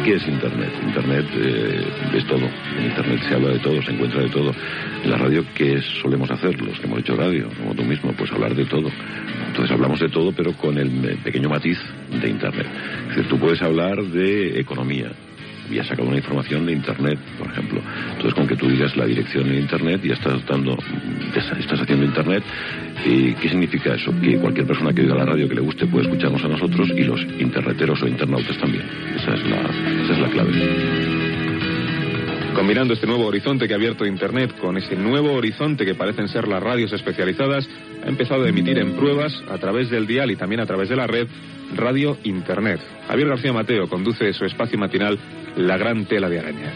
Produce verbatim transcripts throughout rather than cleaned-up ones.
¿Qué es Internet? Internet eh, es todo. En Internet se habla de todo, se encuentra de todo. En la radio, ¿qué solemos hacer? Los que hemos hecho radio, como tú mismo, pues hablar de todo. Entonces hablamos de todo, pero con el pequeño matiz de Internet. Es decir, tú puedes hablar de economía y has sacado una información de Internet, por ejemplo. Entonces, con que tú digas la dirección en Internet, ya estás dando, estás haciendo Internet. ¿Y qué significa eso? Que cualquier persona que oiga la radio que le guste puede escucharnos a nosotros, y los interneteros o internautas también. Esa es la, esa es la clave. Combinando este nuevo horizonte que ha abierto Internet con ese nuevo horizonte que parecen ser las radios especializadas, ha empezado a emitir en pruebas, a través del dial y también a través de la red, Radio Internet. Javier García Mateo conduce su espacio matinal La Gran Tela de Araña.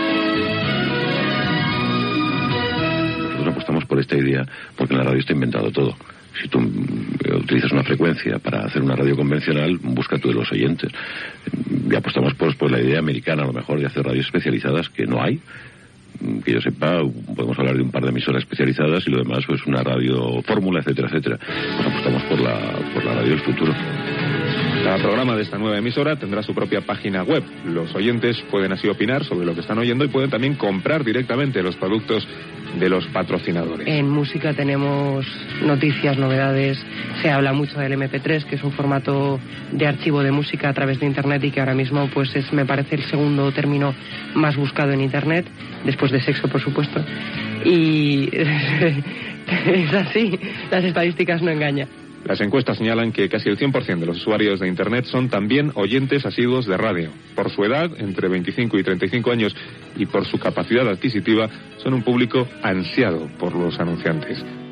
Nosotros apostamos por esta idea porque en la radio está inventado todo. Si tú utilizas una frecuencia para hacer una radio convencional, busca tú de los oyentes. Y apostamos por, por la idea americana, a lo mejor, de hacer radios especializadas, que no hay. Que yo sepa, podemos hablar de un par de emisoras especializadas y lo demás pues una radio fórmula, etcétera, etcétera. Pues apostamos por la, por la radio del futuro. Cada programa de esta nueva emisora tendrá su propia página web. Los oyentes pueden así opinar sobre lo que están oyendo y pueden también comprar directamente los productos de los patrocinadores. En música tenemos noticias, novedades. Se habla mucho del eme pe tres, que es un formato de archivo de música a través de Internet y que ahora mismo pues es, me parece, el segundo término más buscado en Internet, después de sexo, por supuesto. Y es así, las estadísticas no engañan. Las encuestas señalan que casi el cien por ciento de los usuarios de Internet son también oyentes asiduos de radio. Por su edad, entre veinticinco y treinta y cinco años, y por su capacidad adquisitiva, son un público ansiado por los anunciantes.